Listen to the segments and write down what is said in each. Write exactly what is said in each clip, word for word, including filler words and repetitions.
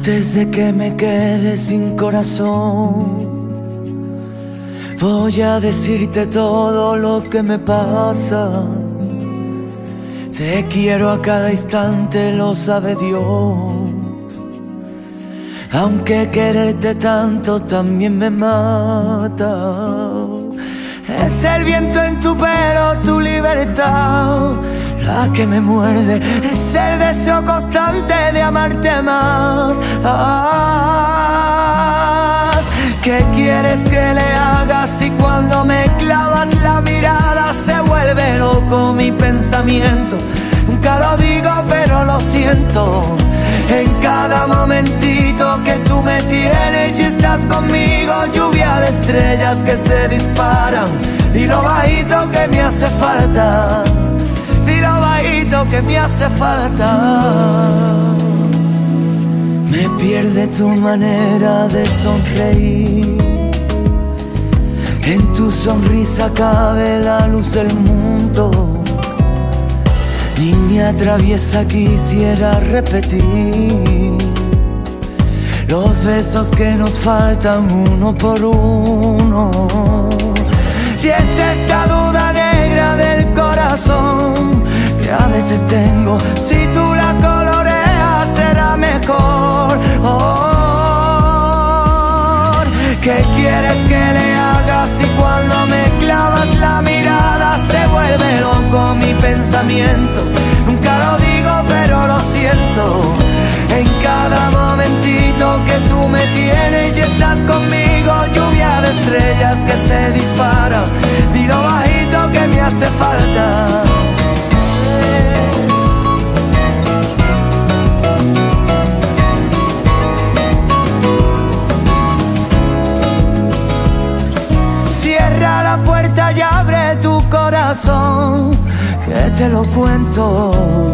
Antes de que me quede sin corazón, voy a decirte todo lo que me pasa. Te quiero a cada instante, lo sabe Dios. Aunque quererte tanto también me mata. Es el viento en tu pelo, tu libertad, la que me muerde. Es el deseo constante de amarte más. Ah, ¿qué quieres que le haga si cuando me clavas la mirada se vuelve loco mi pensamiento? Nunca lo digo pero lo siento. En cada momentito que tú me tienes y estás conmigo, lluvia de estrellas que se disparan. Dilo bajito que me hace falta, dilo bajito que me hace falta. Me pierde tu manera de sonreír. En tu sonrisa cabe la luz del mundo. Niña traviesa, quisiera repetir los besos que nos faltan uno por uno. Si es esta duda negra del corazón que a veces tengo, si tú la coloreas será mejor. Oh, ¿qué quieres que le haga si cuando me clavas la mirada se vuelve loco mi pensamiento? Nunca lo digo pero lo siento. En cada momentito que tú me tienes y estás conmigo, lluvia de estrellas que se disparan. Dilo bajito que me hace falta. Cierra la puerta y abre tu corazón, que te lo cuento.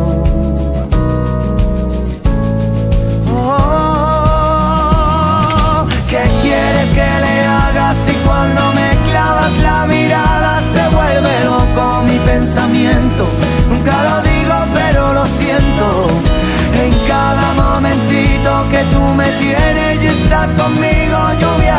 Oh, ¿qué quieres que le haga si cuando me clavas la mirada se vuelve loco mi pensamiento? Nunca lo digo pero lo siento. En cada momentito que tú me tienes y estás conmigo, lluvia